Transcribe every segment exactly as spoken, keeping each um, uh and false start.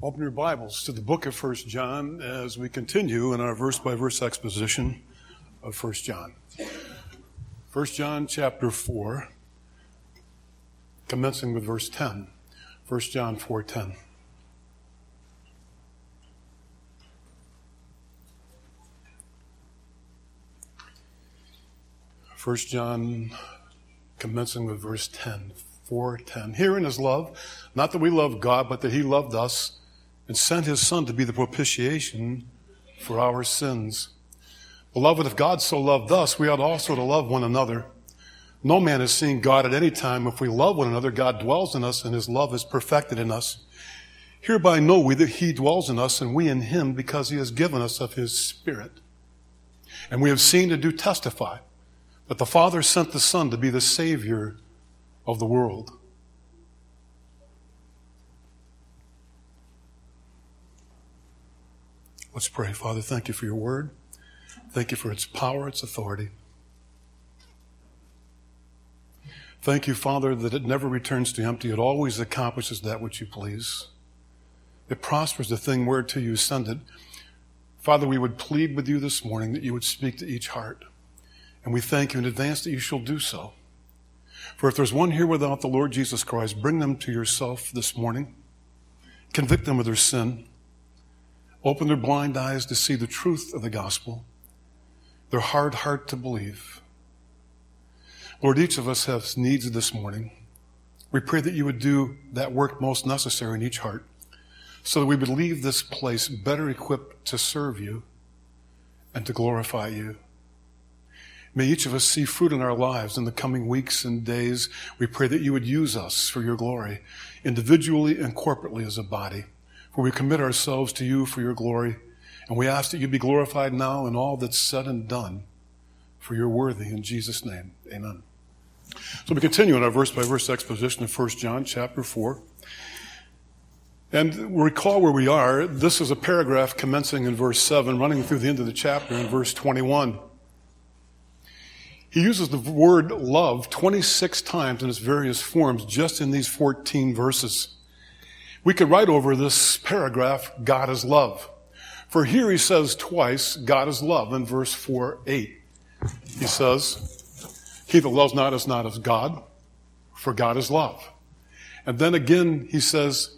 Open your Bibles to the book of First John as we continue in our verse-by-verse exposition of First John. First John chapter four, commencing with verse ten. First John four ten. First John, commencing with verse ten. four ten. Herein is love, not that we love God, but that he loved us and sent his Son to be the propitiation for our sins. Beloved, if God so loved us, we ought also to love one another. No man has seen God at any time. If we love one another, God dwells in us, and his love is perfected in us. Hereby know we that he dwells in us, and we in him, because he has given us of his Spirit. And we have seen and do testify that the Father sent the Son to be the Savior of the world. Let's pray. Father, thank you for your word. Thank you for its power, its authority. Thank you, Father, that it never returns to empty. It always accomplishes that which you please. It prospers the thing whereto you send it. Father, we would plead with you this morning that you would speak to each heart. And we thank you in advance that you shall do so. For if there's one here without the Lord Jesus Christ, bring them to yourself this morning. Convict them of their sin. Open their blind eyes to see the truth of the gospel, their hard heart to believe. Lord, each of us has needs this morning. We pray that you would do that work most necessary in each heart so that we would leave this place better equipped to serve you and to glorify you. May each of us see fruit in our lives in the coming weeks and days. We pray that you would use us for your glory, individually and corporately as a body. For we commit ourselves to you for your glory, and we ask that you be glorified now in all that's said and done, for you're worthy. In Jesus' name, amen. So we continue in our verse-by-verse exposition of First John chapter four. And recall where we are. This is a paragraph commencing in verse seven, running through the end of the chapter in verse twenty-one. He uses the word love twenty-six times in its various forms just in these fourteen verses. We could write over this paragraph, God is love. For here he says twice, God is love in verse four eight. He says, he that loves not is not of God, for God is love. And then again he says,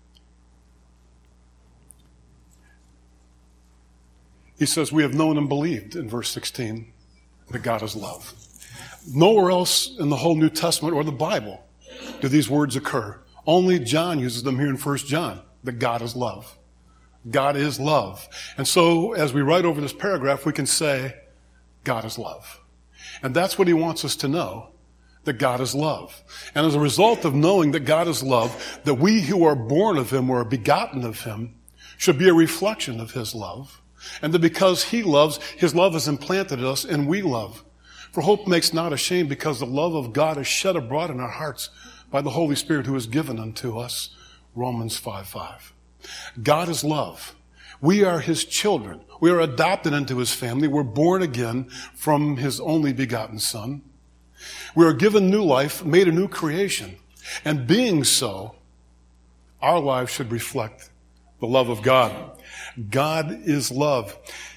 he says, we have known and believed in verse sixteen that God is love. Nowhere else in the whole New Testament or the Bible do these words occur. Only John uses them here in First John, that God is love. God is love. And so as we write over this paragraph, we can say, God is love. And that's what he wants us to know, that God is love. And as a result of knowing that God is love, that we who are born of him or are begotten of him should be a reflection of his love. And that because he loves, his love is implanted in us and we love. For hope makes not ashamed, because the love of God is shed abroad in our hearts by the Holy Spirit who is given unto us. Romans five five. God is love. We are his children. We are adopted into his family. We're born again from his only begotten Son. We are given new life, made a new creation. And being so, our lives should reflect the love of God. God is love.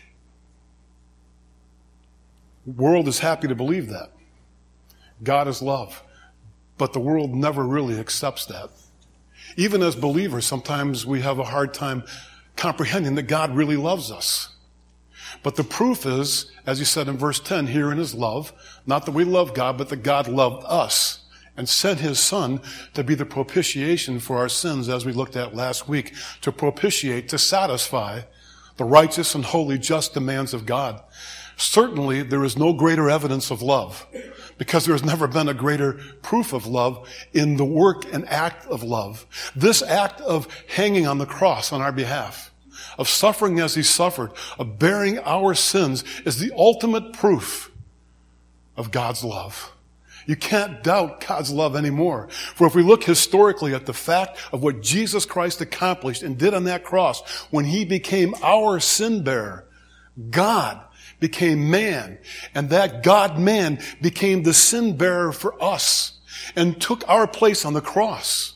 The world is happy to believe that. God is love. But the world never really accepts that. Even as believers, sometimes we have a hard time comprehending that God really loves us. But the proof is, as he said in verse ten, herein is love, not that we love God, but that God loved us and sent his Son to be the propitiation for our sins, as we looked at last week, to propitiate, to satisfy the righteous and holy, just demands of God. Certainly, there is no greater evidence of love, because there has never been a greater proof of love in the work and act of love. This act of hanging on the cross on our behalf, of suffering as he suffered, of bearing our sins, is the ultimate proof of God's love. You can't doubt God's love anymore. For if we look historically at the fact of what Jesus Christ accomplished and did on that cross, when he became our sin bearer, God became man, and that God-man became the sin bearer for us and took our place on the cross.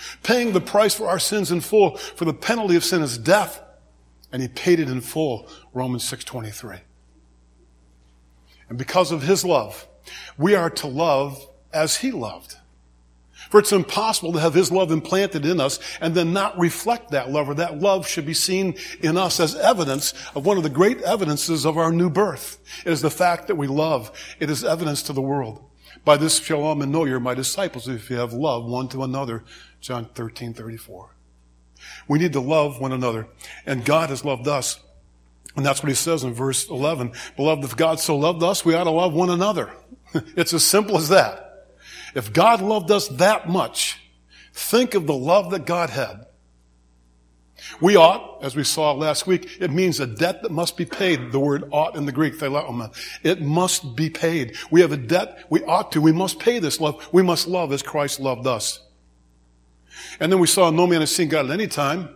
paying the price for our sins in full, for the penalty of sin is death, and he paid it in full, Romans six twenty-three. And because of his love, we are to love as he loved. For it's impossible to have his love implanted in us and then not reflect that love, or that love should be seen in us as evidence of one of the great evidences of our new birth. It is the fact that we love. It is evidence to the world. By this shall all men know you're my disciples, if you have love one to another. John thirteen thirty-four. We need to love one another, and God has loved us. And that's what he says in verse eleven. Beloved, if God so loved us, we ought to love one another. It's as simple as that. If God loved us that much, think of the love that God had. We ought, as we saw last week, it means a debt that must be paid. The word ought in the Greek, thelaoma. It must be paid. We have a debt. We ought to. We must pay this love. We must love as Christ loved us. And then we saw no man has seen God at any time.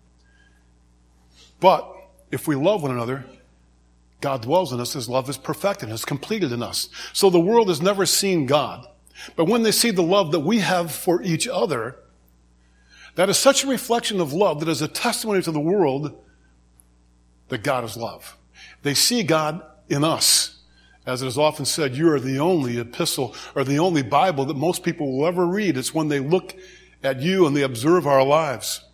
But if we love one another, God dwells in us. His love is perfected and is completed in us. So the world has never seen God. But when they see the love that we have for each other, that is such a reflection of love that is a testimony to the world that God is love. They see God in us. As it is often said, you are the only epistle or the only Bible that most people will ever read. It's when they look at you and they observe our lives.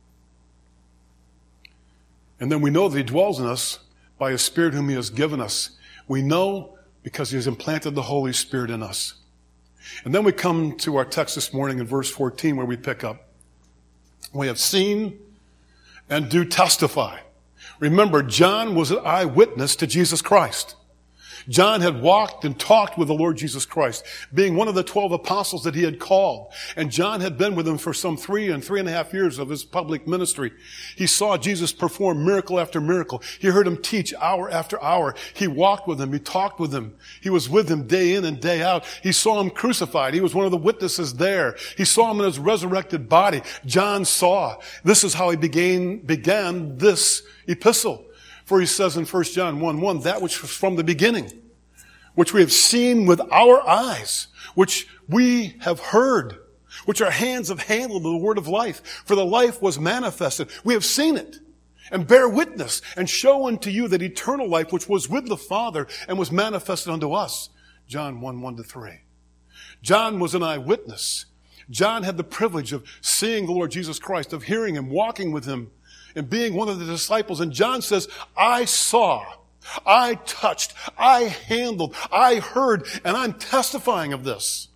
And then we know that he dwells in us by his Spirit whom he has given us. We know because he has implanted the Holy Spirit in us. And then we come to our text this morning in verse fourteen where we pick up. We have seen and do testify. Remember, John was an eyewitness to Jesus Christ. John had walked and talked with the Lord Jesus Christ, being one of the twelve apostles that he had called. And John had been with him for some three and three and a half years of his public ministry. He saw Jesus perform miracle after miracle. He heard him teach hour after hour. He walked with him. He talked with him. He was with him day in and day out. He saw him crucified. He was one of the witnesses there. He saw him in his resurrected body. John saw. This is how he began, began this epistle. For he says in First John one one, that which was from the beginning, which we have seen with our eyes, which we have heard, which our hands have handled the word of life. For the life was manifested. We have seen it and bear witness and show unto you that eternal life which was with the Father and was manifested unto us. John one one to three. John was an eyewitness. John had the privilege of seeing the Lord Jesus Christ, of hearing him, walking with him, and being one of the disciples. And John says, I saw, I touched, I handled, I heard, and I'm testifying of this.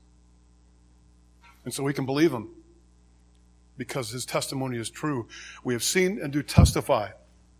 And so we can believe him because his testimony is true. We have seen and do testify.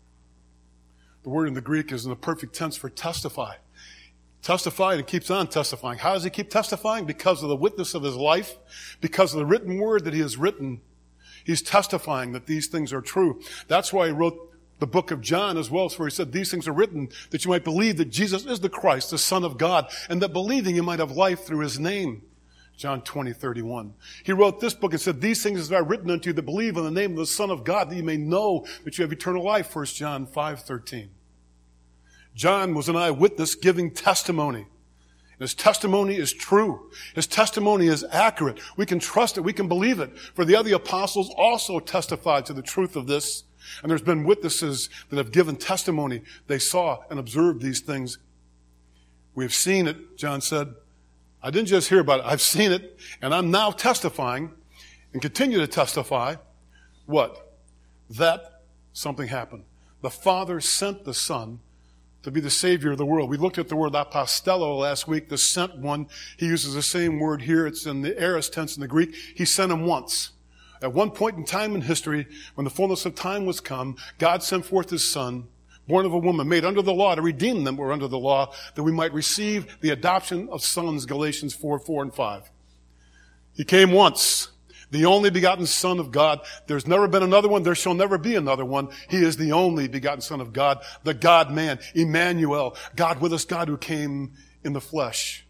The word in the Greek is in the perfect tense for testify. Testified and keeps on testifying. How does he keep testifying? Because of the witness of his life, because of the written word that he has written. He's testifying that these things are true. That's why he wrote the book of John as well, where he said, these things are written that you might believe that Jesus is the Christ, the Son of God, and that believing you might have life through his name. John twenty thirty-one. He wrote this book and said, these things are written unto you that believe in the name of the Son of God, that you may know that you have eternal life. First John five thirteen. John was an eyewitness giving testimony. His testimony is true. His testimony is accurate. We can trust it. We can believe it. For the other apostles also testified to the truth of this. And there's been witnesses that have given testimony. They saw and observed these things. We have seen it, John said. I didn't just hear about it. I've seen it. And I'm now testifying and continue to testify. What? That something happened. The Father sent the Son to be the Savior of the world. We looked at the word apostello last week, the sent one. He uses the same word here. It's in the aorist tense in the Greek. He sent him once. At one point in time in history, when the fullness of time was come, God sent forth his Son, born of a woman, made under the law to redeem them who were under the law, that we might receive the adoption of sons, Galatians four, four and five. He came once. The only begotten Son of God. There's never been another one. There shall never be another one. He is the only begotten Son of God, the God-man, Emmanuel, God with us, God who came in the flesh.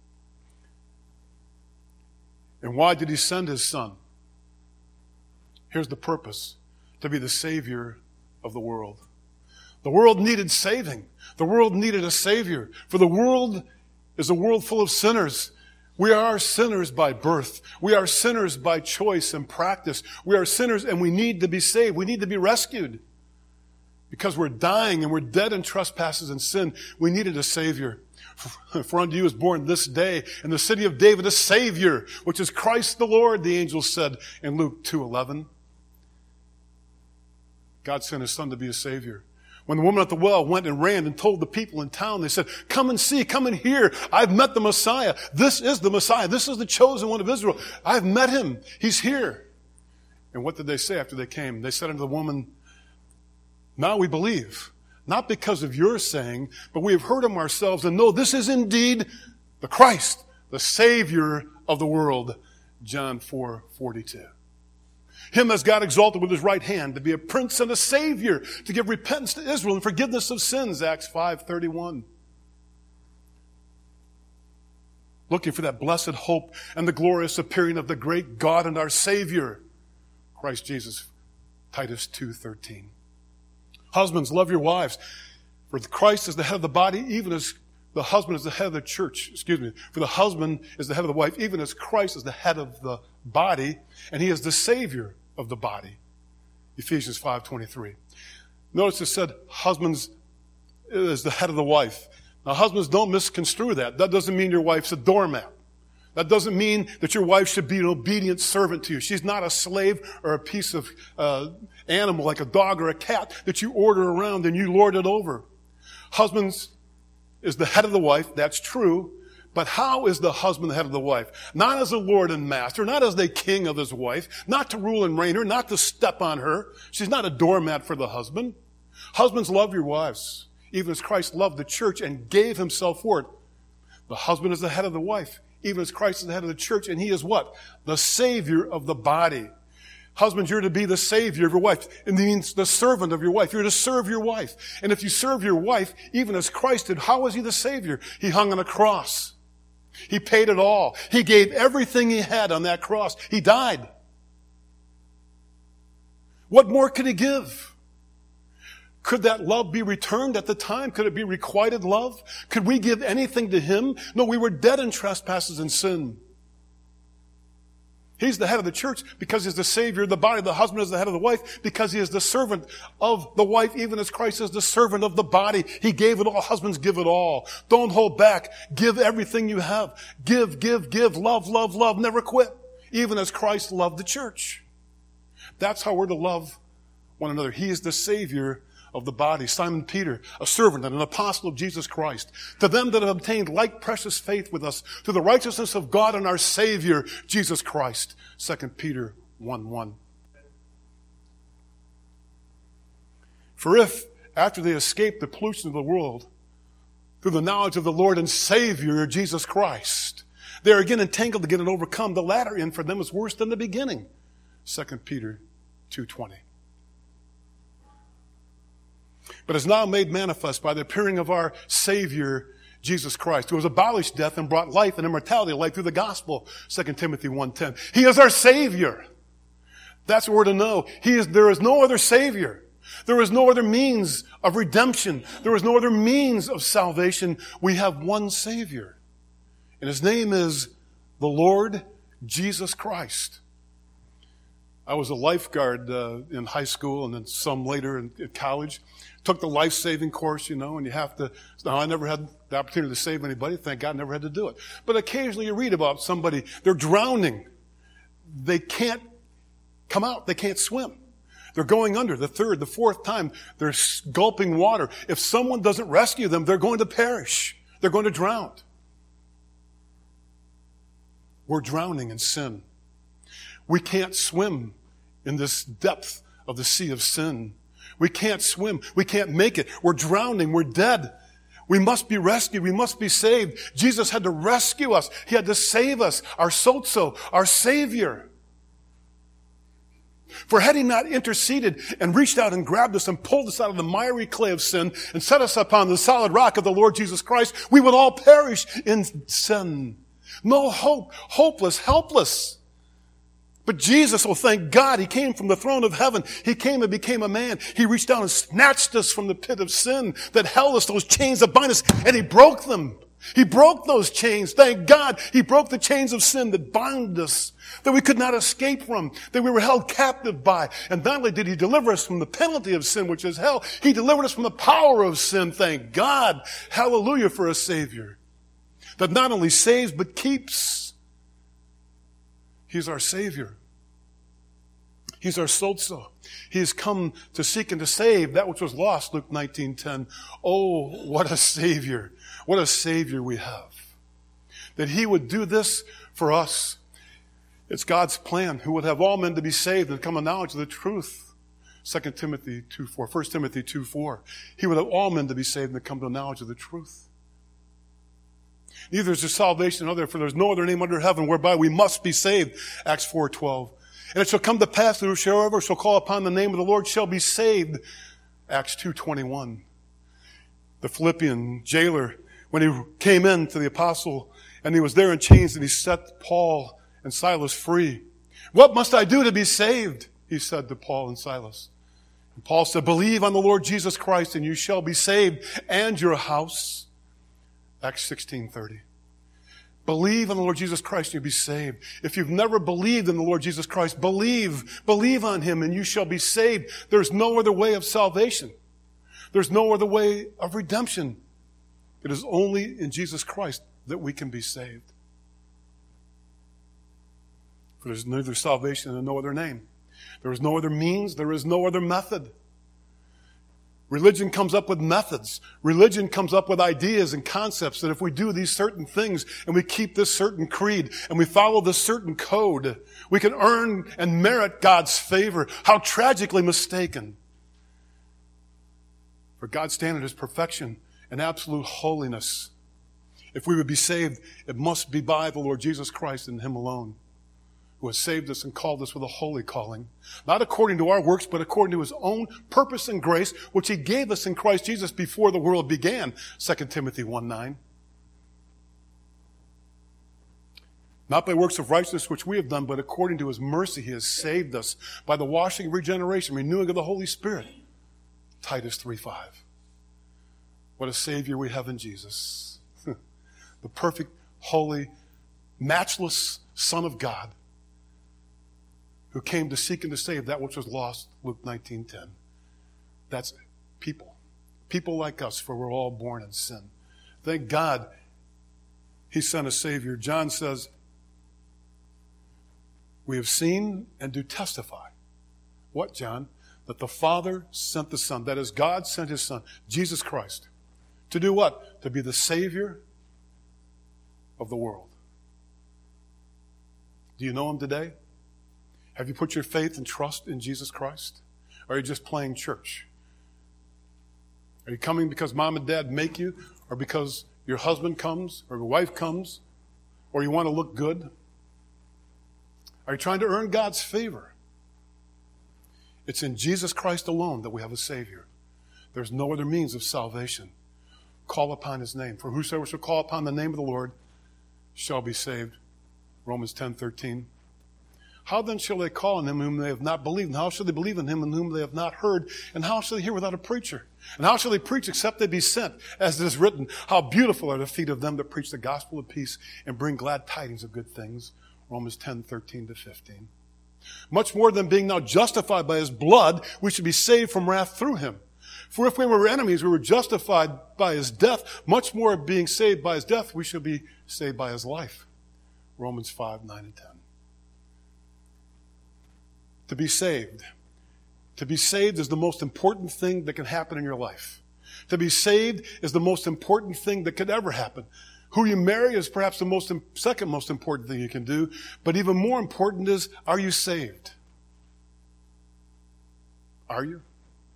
And why did he send his Son? Here's the purpose: to be the Savior of the world. The world needed saving. The world needed a Savior. For the world is a world full of sinners. We are sinners by birth. We are sinners by choice and practice. We are sinners and we need to be saved. We need to be rescued. Because we're dying and we're dead in trespasses and sin, we needed a Savior. For unto you is born this day in the city of David a Savior, which is Christ the Lord, the angel said in Luke two eleven. God sent His Son to be a Savior. When the woman at the well went and ran and told the people in town, they said, come and see, come and hear. I've met the Messiah. This is the Messiah. This is the chosen one of Israel. I've met Him. He's here. And what did they say after they came? They said unto the woman, now we believe. Not because of your saying, but we have heard Him ourselves and know this is indeed the Christ, the Savior of the world. John four forty-two. Him has God exalted with His right hand to be a prince and a Savior, to give repentance to Israel and forgiveness of sins, Acts five thirty-one. Looking for that blessed hope and the glorious appearing of the great God and our Savior, Christ Jesus, Titus two thirteen. Husbands, love your wives, for Christ is the head of the body, even as the husband is the head of the church. Excuse me. For the husband is the head of the wife, even as Christ is the head of the body, and He is the Savior of the body. Ephesians five twenty-three. Notice it said husbands is the head of the wife. Now, husbands, don't misconstrue that. That doesn't mean your wife's a doormat. That doesn't mean that your wife should be an obedient servant to you. She's not a slave or a piece of uh, animal like a dog or a cat that you order around and you lord it over. Husbands is the head of the wife. That's true. But how is the husband the head of the wife? Not as a lord and master, not as the king of his wife, not to rule and reign her, not to step on her. She's not a doormat for the husband. Husbands, love your wives, even as Christ loved the church and gave Himself for it. The husband is the head of the wife, even as Christ is the head of the church, and He is what? The Savior of the body. Husbands, you're to be the Savior of your wife. It means the servant of your wife. You're to serve your wife. And if you serve your wife, even as Christ did, how was He the Savior? He hung on a cross. He paid it all. He gave everything He had on that cross. He died. What more could He give? Could that love be returned at the time? Could it be requited love? Could we give anything to Him? No, we were dead in trespasses and sin. He's the head of the church because He's the Savior of the body. The husband is the head of the wife because he is the servant of the wife, even as Christ is the servant of the body. He gave it all. Husbands, give it all. Don't hold back. Give everything you have. Give, give, give. Love, love, love. Never quit. Even as Christ loved the church. That's how we're to love one another. He is the Savior of the body. Simon Peter, a servant and an apostle of Jesus Christ, to them that have obtained like precious faith with us, to the righteousness of God and our Savior, Jesus Christ. Second Peter one one. For if, after they escape the pollution of the world, through the knowledge of the Lord and Savior, Jesus Christ, they are again entangled again and overcome, the latter end for them is worse than the beginning. Second Peter two twenty. But is now made manifest by the appearing of our Savior, Jesus Christ, who has abolished death and brought life and immortality to light through the gospel, Second Timothy one ten. He is our Savior. That's what we're to know. He is, there is no other Savior. There is no other means of redemption. There is no other means of salvation. We have one Savior. And His name is the Lord Jesus Christ. I was a lifeguard uh, in high school and then some later in, in college. Took the life-saving course, you know, and you have to... Now, I never had the opportunity to save anybody. Thank God I never had to do it. But occasionally you read about somebody, they're drowning. They can't come out. They can't swim. They're going under the third, the fourth time. They're gulping water. If someone doesn't rescue them, they're going to perish. They're going to drown. We're drowning in sin. We can't swim in this depth of the sea of sin. We can't swim. We can't make it. We're drowning. We're dead. We must be rescued. We must be saved. Jesus had to rescue us. He had to save us, our sozo, our Savior. For had He not interceded and reached out and grabbed us and pulled us out of the miry clay of sin and set us upon the solid rock of the Lord Jesus Christ, we would all perish in sin. No hope, hopeless, helpless. But Jesus, oh thank God, He came from the throne of heaven. He came and became a man. He reached down and snatched us from the pit of sin that held us, those chains that bind us, and He broke them. He broke those chains. Thank God He broke the chains of sin that bound us, that we could not escape from, that we were held captive by. And not only did He deliver us from the penalty of sin, which is hell, He delivered us from the power of sin. Thank God. Hallelujah for a Savior that not only saves but keeps. He's our Savior. He's our Sozo. He has come to seek and to save that which was lost, Luke nineteen ten. Oh, what a Savior. What a Savior we have. That He would do this for us. It's God's plan, who would have all men to be saved and come to knowledge of the truth. Second Timothy two four, First Timothy two four. He would have all men to be saved and to come to knowledge of the truth. Neither is there salvation other, for there is no other name under heaven whereby we must be saved. Acts four twelve. And it shall come to pass that whosoever shall call upon the name of the Lord shall be saved. Acts two twenty-one. The Philippian jailer, when he came in to the apostle and he was there in chains and he set Paul and Silas free. What must I do to be saved? He said to Paul and Silas. And Paul said, believe on the Lord Jesus Christ and you shall be saved and your house. Acts sixteen thirty. Believe on the Lord Jesus Christ and you'll be saved. If you've never believed in the Lord Jesus Christ, believe. Believe on Him and you shall be saved. There's no other way of salvation. There's no other way of redemption. It is only in Jesus Christ that we can be saved. For there's neither salvation in no other name. There is no other means. There is no other method. Religion comes up with methods. Religion comes up with ideas and concepts that if we do these certain things and we keep this certain creed and we follow this certain code, we can earn and merit God's favor. How tragically mistaken. For God's standard is perfection and absolute holiness. If we would be saved, it must be by the Lord Jesus Christ and Him alone, who has saved us and called us with a holy calling. Not according to our works, but according to His own purpose and grace, which He gave us in Christ Jesus before the world began. Second Timothy one nine. Not by works of righteousness which we have done, but according to His mercy He has saved us by the washing of regeneration, renewing of the Holy Spirit. Titus three five. What a Savior we have in Jesus. The perfect, holy, matchless Son of God, who came to seek and to save that which was lost, Luke nineteen ten. That's people. People like us, for we're all born in sin. Thank God He sent a Savior. John says, we have seen and do testify. What, John? That the Father sent the Son. That is, God sent His Son, Jesus Christ. To do what? To be the Savior of the world. Do you know Him today? Have you put your faith and trust in Jesus Christ? Or are you just playing church? Are you coming because mom and dad make you? Or because your husband comes? Or your wife comes? Or you want to look good? Are you trying to earn God's favor? It's in Jesus Christ alone that we have a Savior. There's no other means of salvation. Call upon His name. For whosoever shall call upon the name of the Lord shall be saved. Romans ten thirteen. How then shall they call on Him whom they have not believed? And how shall they believe in Him in whom they have not heard? And how shall they hear without a preacher? And how shall they preach except they be sent? As it is written, how beautiful are the feet of them that preach the gospel of peace and bring glad tidings of good things. Romans ten thirteen to fifteen. Much more than being now justified by His blood, we should be saved from wrath through Him. For if we were enemies, we were justified by His death. Much more being saved by His death, we should be saved by His life. Romans five nine and ten. To be saved. To be saved is the most important thing that can happen in your life. To be saved is the most important thing that could ever happen. Who you marry is perhaps the most second most important thing you can do. But even more important is, are you saved? Are you?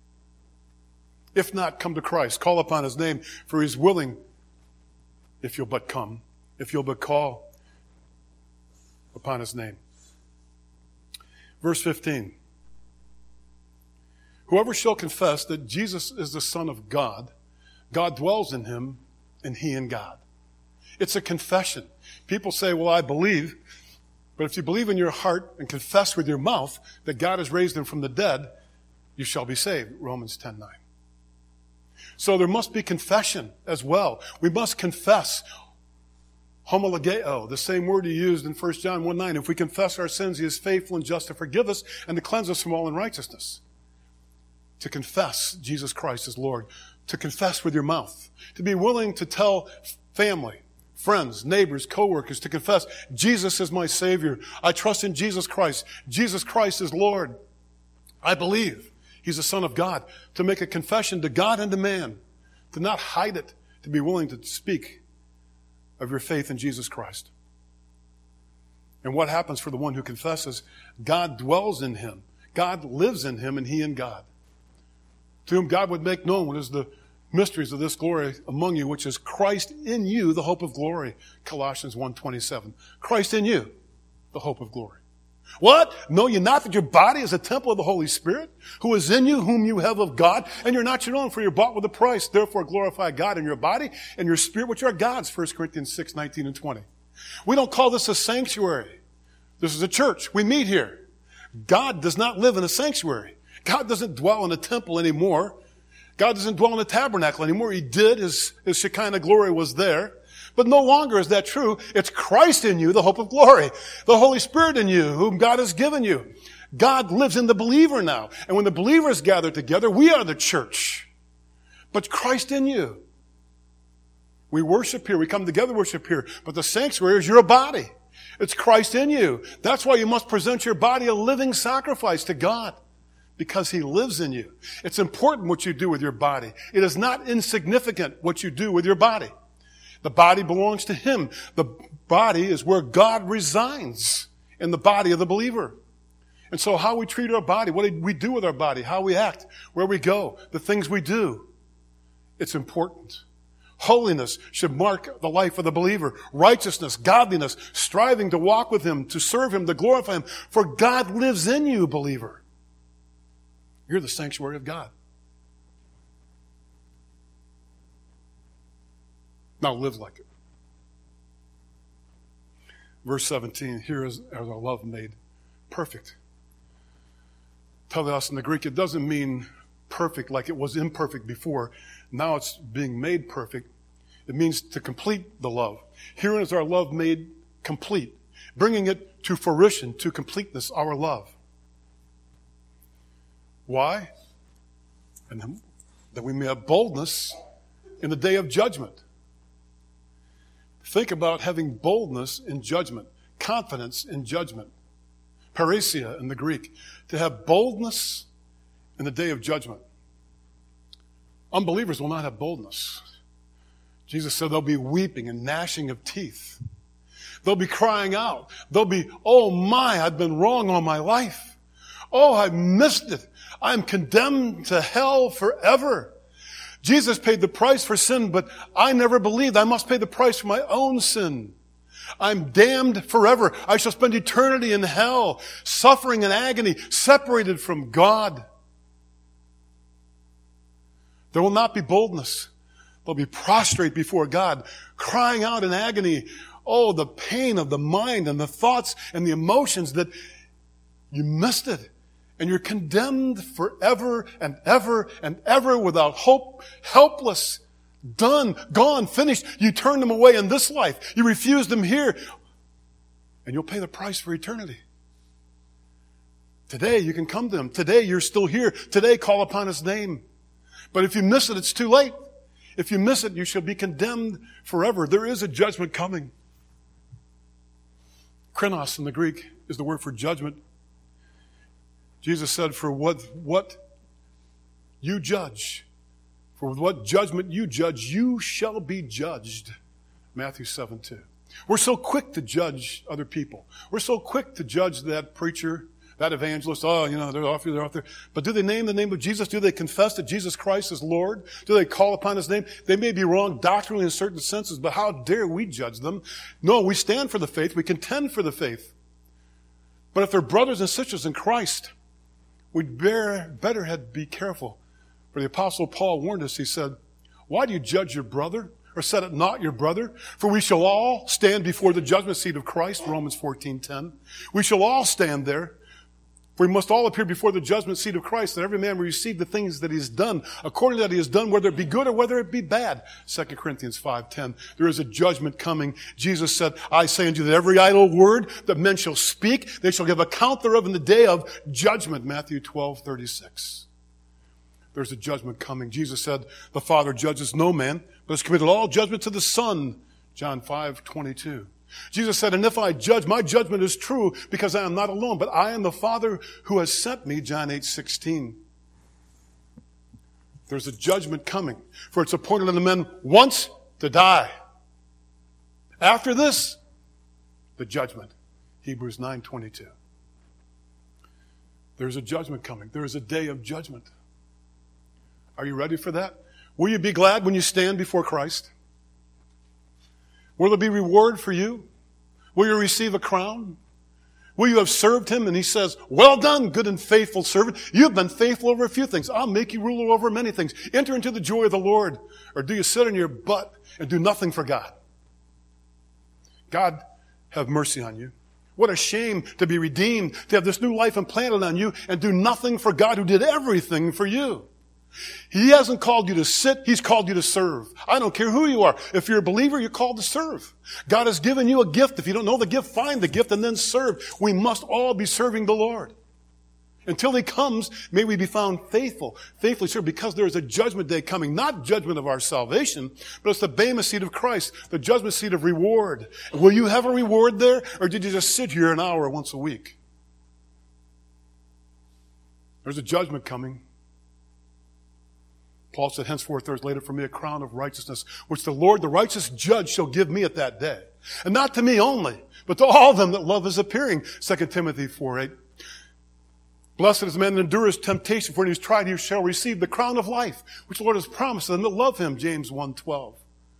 If not, come to Christ. Call upon His name, for He's willing, if you'll but come, if you'll but call upon His name. Verse fifteen. Whoever shall confess that Jesus is the Son of God, God dwells in Him, and He in God. It's a confession. People say, well, I believe. But if you believe in your heart and confess with your mouth that God has raised Him from the dead, you shall be saved. Romans ten nine. So there must be confession as well. We must confess. Homologeo, the same word he used in First John one nine. If we confess our sins, he is faithful and just to forgive us and to cleanse us from all unrighteousness. To confess Jesus Christ as Lord. To confess with your mouth. To be willing to tell family, friends, neighbors, co-workers, to confess, Jesus is my Savior. I trust in Jesus Christ. Jesus Christ is Lord. I believe he's the Son of God. To make a confession to God and to man. To not hide it. To be willing to speak of your faith in Jesus Christ. And what happens for the one who confesses? God dwells in him. God lives in him and he in God. To whom God would make known what is the mysteries of this glory among you, which is Christ in you, the hope of glory. Colossians one twenty-seven. Christ in you, the hope of glory. What? Know ye not that your body is a temple of the Holy Spirit, who is in you, whom you have of God, and you're not your own, for you're bought with a price. Therefore glorify God in your body and your spirit, which are God's. First Corinthians six nineteen and twenty. We don't call this a sanctuary. This is a church. We meet here. God does not live in a sanctuary. God doesn't dwell in a temple anymore. God doesn't dwell in a tabernacle anymore. He did. His, his Shekinah glory was there. But no longer is that true. It's Christ in you, the hope of glory. The Holy Spirit in you, whom God has given you. God lives in the believer now. And when the believers gather together, we are the church. But Christ in you. We worship here. We come together to worship here. But the sanctuary is your body. It's Christ in you. That's why you must present your body a living sacrifice to God. Because he lives in you. It's important what you do with your body. It is not insignificant what you do with your body. The body belongs to him. The body is where God resides, in the body of the believer. And so how we treat our body, what we do with our body, how we act, where we go, the things we do, it's important. Holiness should mark the life of the believer. Righteousness, godliness, striving to walk with him, to serve him, to glorify him. For God lives in you, believer. You're the sanctuary of God. Now live like it. Verse seventeen, here is our love made perfect. Teleos in the Greek, it doesn't mean perfect like it was imperfect before. Now it's being made perfect. It means to complete the love. Herein is our love made complete, bringing it to fruition, to completeness, our love. Why? And then, that we may have boldness in the day of judgment. Think about having boldness in judgment, confidence in judgment. Parrhesia in the Greek. To have boldness in the day of judgment. Unbelievers will not have boldness. Jesus said there'll be weeping and gnashing of teeth. They'll be crying out. They'll be, oh my, I've been wrong all my life. Oh, I missed it. I'm condemned to hell forever. Jesus paid the price for sin, but I never believed I must pay the price for my own sin. I'm damned forever. I shall spend eternity in hell, suffering and agony, separated from God. There will not be boldness. They'll be prostrate before God, crying out in agony. Oh, the pain of the mind and the thoughts and the emotions that you missed it. And you're condemned forever and ever and ever without hope, helpless, done, gone, finished. You turn them away in this life. You refuse them here. And you'll pay the price for eternity. Today you can come to him. Today you're still here. Today call upon his name. But if you miss it, it's too late. If you miss it, you shall be condemned forever. There is a judgment coming. Krinos in the Greek is the word for judgment. Jesus said, for what, what you judge, for what judgment you judge, you shall be judged. Matthew seven two. We're so quick to judge other people. We're so quick to judge that preacher, that evangelist. Oh, you know, they're off here, they're off there. But do they name the name of Jesus? Do they confess that Jesus Christ is Lord? Do they call upon his name? They may be wrong doctrinally in certain senses, but how dare we judge them? No, we stand for the faith. We contend for the faith. But if they're brothers and sisters in Christ, we'd bear, better have, be careful. For the Apostle Paul warned us, he said, why do you judge your brother? Or set it not your brother? For we shall all stand before the judgment seat of Christ, Romans fourteen ten. We shall all stand there. For we must all appear before the judgment seat of Christ, that every man will receive the things that he has done, according to that he has done, whether it be good or whether it be bad. Second Corinthians five ten. There is a judgment coming. Jesus said, I say unto you that every idle word that men shall speak, they shall give account thereof in the day of judgment. Matthew twelve thirty-six. There's a judgment coming. Jesus said, the Father judges no man, but has committed all judgment to the Son. John five twenty-two. Jesus said, and if I judge, my judgment is true because I am not alone, but I am the Father who has sent me. John eight sixteen. There's a judgment coming, for it's appointed unto men once to die. After this, the judgment. Hebrews nine twenty-two. There's a judgment coming. There is a day of judgment. Are you ready for that? Will you be glad when you stand before Christ? Will there be reward for you? Will you receive a crown? Will you have served him? And he says, well done, good and faithful servant. You've been faithful over a few things. I'll make you ruler over many things. Enter into the joy of the Lord. Or do you sit on your butt and do nothing for God? God have mercy on you. What a shame to be redeemed, to have this new life implanted on you and do nothing for God who did everything for you. He hasn't called you to sit. He's called you to serve. I don't care who you are. If you're a believer, you're called to serve. God has given you a gift. If you don't know the gift, find the gift and then serve. We must all be serving the Lord. Until he comes, may we be found faithful, faithfully served, because there is a judgment day coming. Not judgment of our salvation, but it's the bema seat of Christ, the judgment seat of reward. Will you have a reward there, or did you just sit here an hour once a week? There's a judgment coming. Paul said, henceforth there is laid up for me a crown of righteousness, which the Lord, the righteous judge, shall give me at that day. And not to me only, but to all them that love his appearing. Second Timothy four eight. Blessed is the man that endures temptation, for when he is tried, he shall receive the crown of life, which the Lord has promised to them that love him. James one twelve.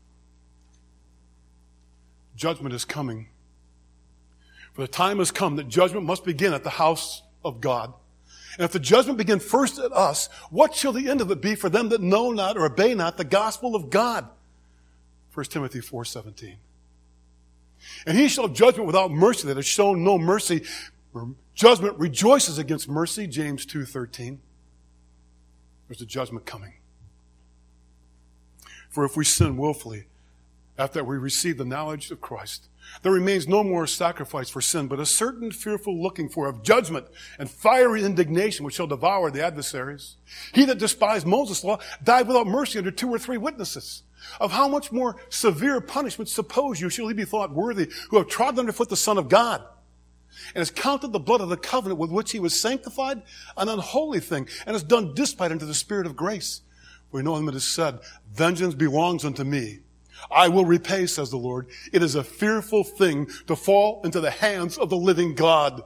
Judgment is coming. For the time has come that judgment must begin at the house of God. And if the judgment begin first at us, what shall the end of it be for them that know not or obey not the gospel of God? First Timothy four seventeen. And he shall have judgment without mercy that has shown no mercy. Judgment rejoices against mercy. James two thirteen. There's a judgment coming. For if we sin willfully, after we receive the knowledge of Christ, there remains no more sacrifice for sin, but a certain fearful looking for of judgment and fiery indignation which shall devour the adversaries. He that despised Moses' law died without mercy under two or three witnesses. Of how much more severe punishment suppose you shall he be thought worthy, who have trodden underfoot the Son of God, and has counted the blood of the covenant with which he was sanctified an unholy thing, and has done despite unto the Spirit of grace. For we know him it is said, vengeance belongs unto me. I will repay, says the Lord. It is a fearful thing to fall into the hands of the living God.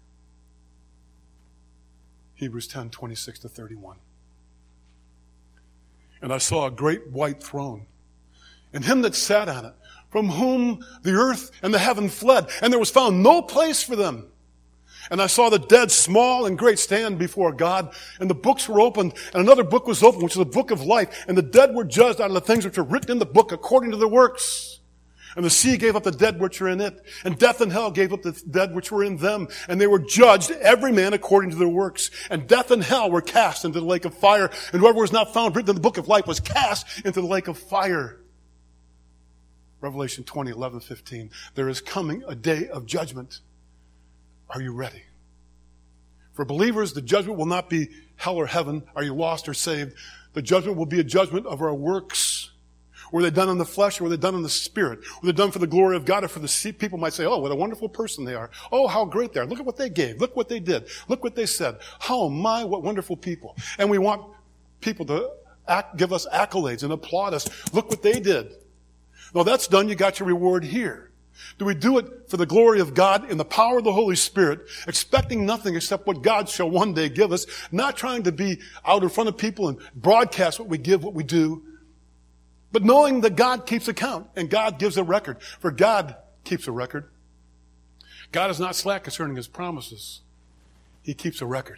Hebrews ten twenty-six to thirty-one. And I saw a great white throne, and him that sat on it, from whom the earth and the heaven fled, and there was found no place for them. And I saw the dead, small and great, stand before God, and the books were opened, and another book was opened, which is the book of life, and the dead were judged out of the things which were written in the book according to their works. And the sea gave up the dead which were in it, and death and hell gave up the dead which were in them, and they were judged, every man according to their works. And death and hell were cast into the lake of fire, and whoever was not found written in the book of life was cast into the lake of fire. Revelation twenty, eleven, fifteen. There is coming a day of judgment. Are you ready? For believers, the judgment will not be hell or heaven. Are you lost or saved? The judgment will be a judgment of our works. Were they done in the flesh or were they done in the spirit? Were they done for the glory of God or for the people might say, oh, what a wonderful person they are. Oh, how great they are. Look at what they gave. Look what they did. Look what they said. Oh my, what wonderful people. And we want people to act, give us accolades and applaud us. Look what they did. No, that's done. You got your reward here. Do we do it for the glory of God in the power of the Holy Spirit, expecting nothing except what God shall one day give us, not trying to be out in front of people and broadcast what we give, what we do, but knowing that God keeps account and God gives a record, for God keeps a record. God is not slack concerning his promises. He keeps a record.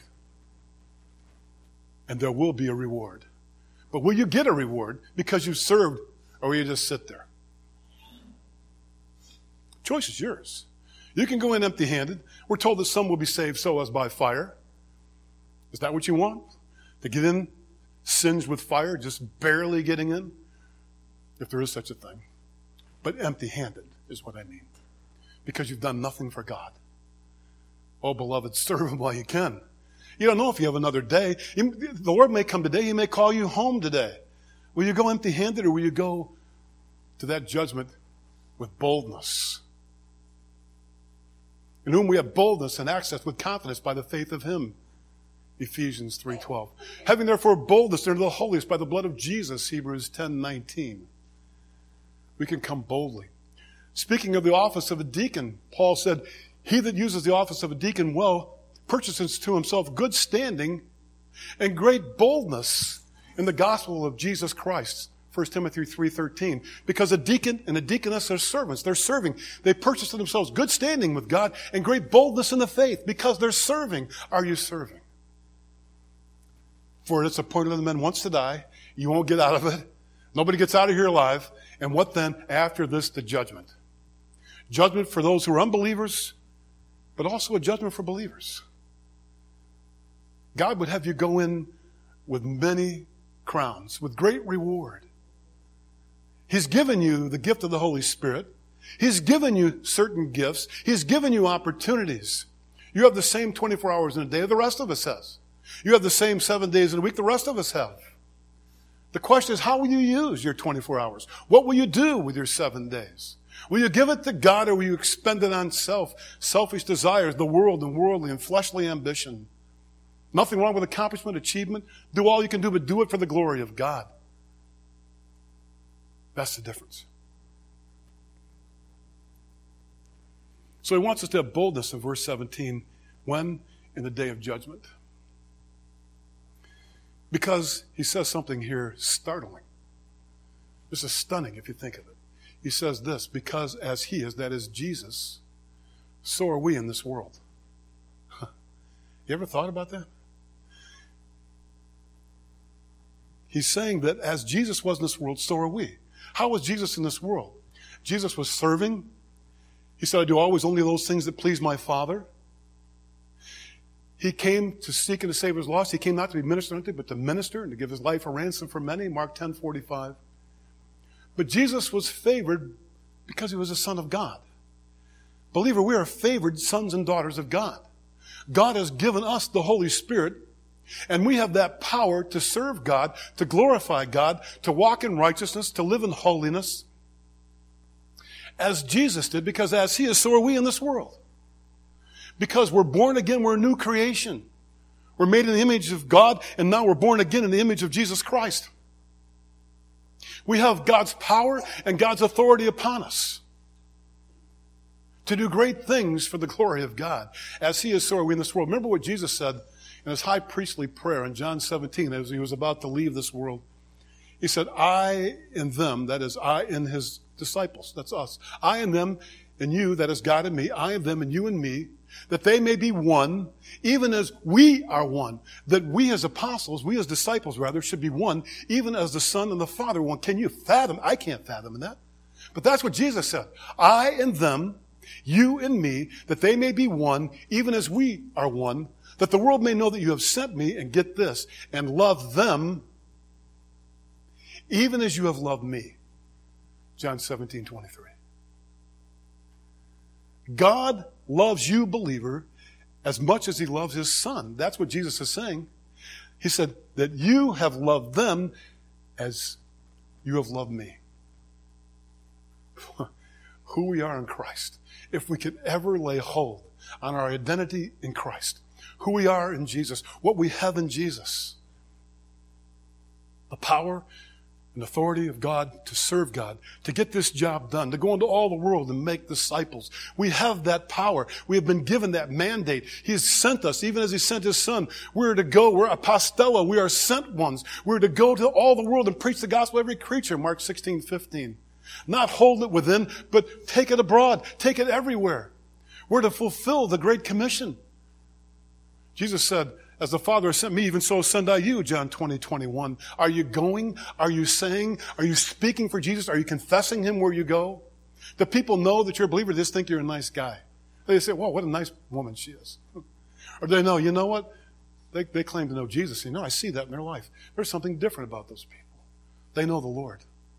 And there will be a reward. But will you get a reward because you served, or will you just sit there? Choice is yours. You can go in empty-handed. We're told that some will be saved so as by fire. Is that what you want? To get in singed with fire, just barely getting in? If there is such a thing. But empty-handed is what I mean. Because you've done nothing for God. Oh, beloved, serve Him while you can. You don't know if you have another day. The Lord may come today. He may call you home today. Will you go empty-handed, or will you go to that judgment with boldness? In whom we have boldness and access with confidence by the faith of Him. Ephesians three twelve. Having therefore boldness into the holiest by the blood of Jesus. Hebrews ten nineteen. We can come boldly. Speaking of the office of a deacon, Paul said, he that uses the office of a deacon well purchases to himself good standing and great boldness in the gospel of Jesus Christ. First Timothy three thirteen. Because a deacon and a deaconess are servants. They're serving. They purchase to themselves good standing with God and great boldness in the faith. Because they're serving. Are you serving? For it's appointed unto men once to die. You won't get out of it. Nobody gets out of here alive. And what then? After this, the judgment. Judgment for those who are unbelievers, but also a judgment for believers. God would have you go in with many crowns, with great reward. He's given you the gift of the Holy Spirit. He's given you certain gifts. He's given you opportunities. You have the same twenty-four hours in a day the rest of us has. You have the same seven days in a week the rest of us have. The question is, how will you use your twenty-four hours? What will you do with your seven days? Will you give it to God, or will you expend it on self, selfish desires, the world and worldly and fleshly ambition? Nothing wrong with accomplishment, achievement. Do all you can do, but do it for the glory of God. That's the difference. So he wants us to have boldness in verse seventeen. When? In the day of judgment. Because he says something here startling. This is stunning if you think of it. He says this, because as he is, that is Jesus, so are we in this world. You ever thought about that? He's saying that as Jesus was in this world, so are we. How was Jesus in this world? Jesus was serving. He said, I do always only those things that please my Father. He came to seek and to save his lost. He came not to be ministered unto, but to minister and to give his life a ransom for many. Mark ten forty-five. But Jesus was favored because he was a son of God. Believer, we are favored sons and daughters of God. God has given us the Holy Spirit, and we have that power to serve God, to glorify God, to walk in righteousness, to live in holiness, as Jesus did, because as he is, so are we in this world. Because we're born again, we're a new creation. We're made in the image of God, and now we're born again in the image of Jesus Christ. We have God's power and God's authority upon us to do great things for the glory of God. As he is, so are we in this world. Remember what Jesus said in his high priestly prayer in John seventeen as he was about to leave this world. He said, I in them, that is, I in his disciples, that's us. I in them and you, that is God in me. I in them and you and me, that they may be one, even as we are one. That we as apostles, we as disciples rather, should be one, even as the Son and the Father are one. Can you fathom? I can't fathom that. But that's what Jesus said. I and them, you and me, that they may be one, even as we are one, that the world may know that you have sent me, and get this, and love them, even as you have loved me. John seventeen twenty-three. God loves you, believer, as much as he loves his Son. That's what Jesus is saying. He said that you have loved them as you have loved me. Who we are in Christ. If we could ever lay hold on our identity in Christ, who we are in Jesus, what we have in Jesus, the power and authority of God to serve God, to get this job done, to go into all the world and make disciples. We have that power. We have been given that mandate. He has sent us, even as he sent his Son. We're to go. We're apostello. We are sent ones. We're to go to all the world and preach the gospel to every creature, Mark sixteen fifteen. Not hold it within, but take it abroad. Take it everywhere. We're to fulfill the Great Commission. Jesus said, as the Father has sent me, even so send I you, John twenty twenty-one. Are you going? Are you saying? Are you speaking for Jesus? Are you confessing him where you go? Do people know that you're a believer? They just think you're a nice guy. They say, well, what a nice woman she is. Or they know, you know what? They, they claim to know Jesus. You know, I see that in their life. There's something different about those people. They know the Lord.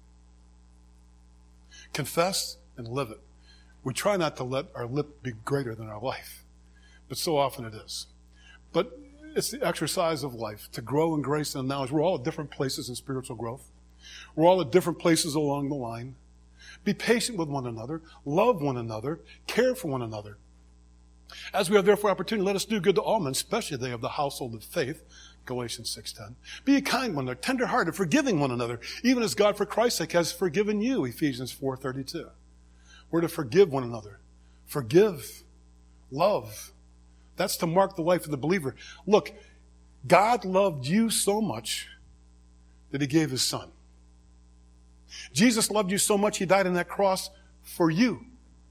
Confess and live it. We try not to let our lip be greater than our life, but so often it is. But it's the exercise of life to grow in grace and knowledge. We're all at different places in spiritual growth. We're all at different places along the line. Be patient with one another. Love one another. Care for one another. As we have therefore opportunity, let us do good to all men, especially they of the household of faith. Galatians six ten. Be kind one another, tender-hearted, forgiving one another, even as God for Christ's sake has forgiven you. Ephesians four thirty-two. We're to forgive one another. Forgive. Love. That's to mark the life of the believer. Look, God loved you so much that he gave his son. Jesus loved you so much he died on that cross for you.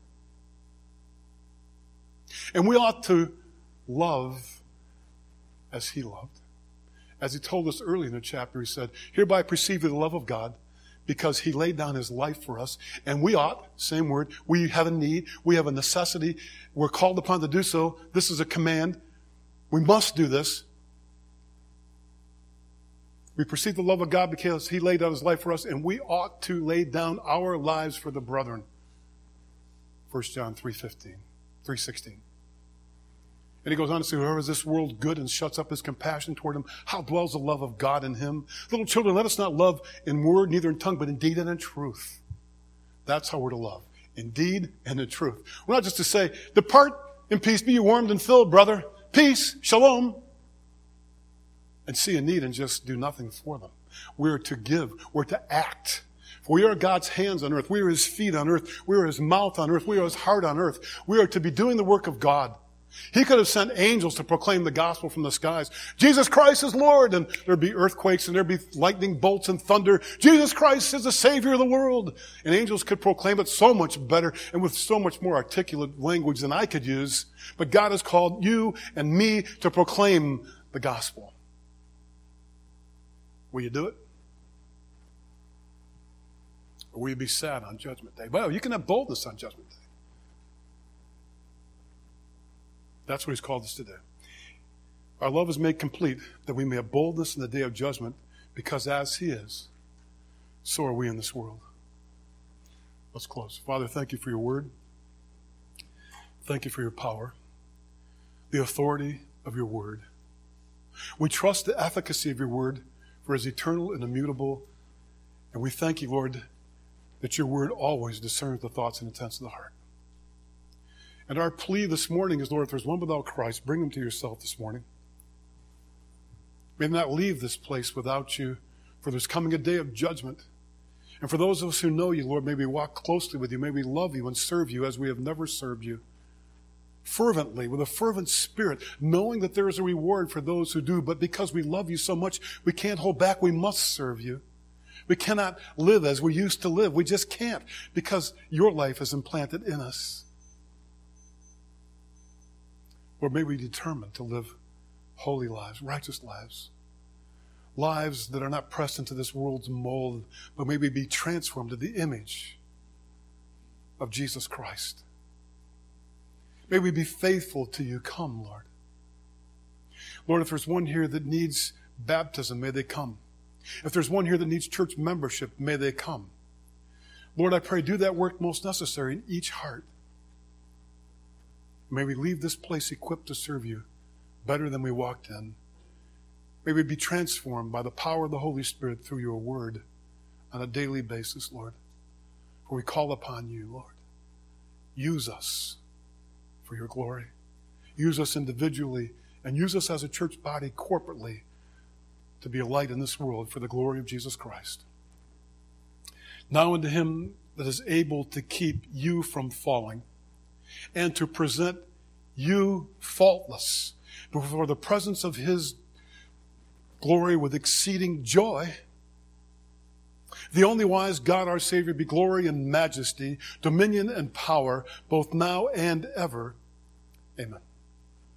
And we ought to love as he loved. As he told us early in the chapter, he said, hereby perceive the love of God, because he laid down his life for us. And we ought, same word, we have a need, we have a necessity, we're called upon to do so. This is a command. We must do this. We perceive the love of God because he laid down his life for us, and we ought to lay down our lives for the brethren. First John three fifteen, three sixteen. And he goes on to say, whoever is this world good and shuts up his compassion toward him, how dwells the love of God in him? Little children, let us not love in word, neither in tongue, but in deed and in truth. That's how we're to love. In deed and in truth. We're not just to say, depart in peace, be you warmed and filled, brother. Peace, shalom. And see a need and just do nothing for them. We're to give. We're to act. For we are God's hands on earth. We are his feet on earth. We are his mouth on earth. We are his heart on earth. We are to be doing the work of God. He could have sent angels to proclaim the gospel from the skies. Jesus Christ is Lord. And there'd be earthquakes and there'd be lightning bolts and thunder. Jesus Christ is the Savior of the world. And angels could proclaim it so much better and with so much more articulate language than I could use. But God has called you and me to proclaim the gospel. Will you do it? Or will you be sad on Judgment Day? Well, you can have boldness on Judgment Day. That's what he's called us to do. Our love is made complete that we may have boldness in the day of judgment, because as he is, so are we in this world. Let's close. Father, thank you for your word. Thank you for your power, the authority of your word. We trust the efficacy of your word, for it is eternal and immutable. And we thank you, Lord, that your word always discerns the thoughts and intents of the heart. And our plea this morning is, Lord, if there's one without Christ, bring them to yourself this morning. May they not leave this place without you, for there's coming a day of judgment. And for those of us who know you, Lord, may we walk closely with you. May we love you and serve you as we have never served you. Fervently, with a fervent spirit, knowing that there is a reward for those who do. But because we love you so much, we can't hold back. We must serve you. We cannot live as we used to live. We just can't, because your life is implanted in us. Or may we determine to live holy lives, righteous lives, lives that are not pressed into this world's mold, but may we be transformed to the image of Jesus Christ. May we be faithful to you. Come, Lord. Lord, if there's one here that needs baptism, may they come. If there's one here that needs church membership, may they come. Lord, I pray, do that work most necessary in each heart. May we leave this place equipped to serve you better than we walked in. May we be transformed by the power of the Holy Spirit through your word on a daily basis, Lord. For we call upon you, Lord. Use us for your glory. Use us individually and use us as a church body corporately to be a light in this world for the glory of Jesus Christ. Now unto him that is able to keep you from falling and to present you faultless before the presence of his glory with exceeding joy. The only wise God our Savior be glory and majesty, dominion and power, both now and ever. Amen.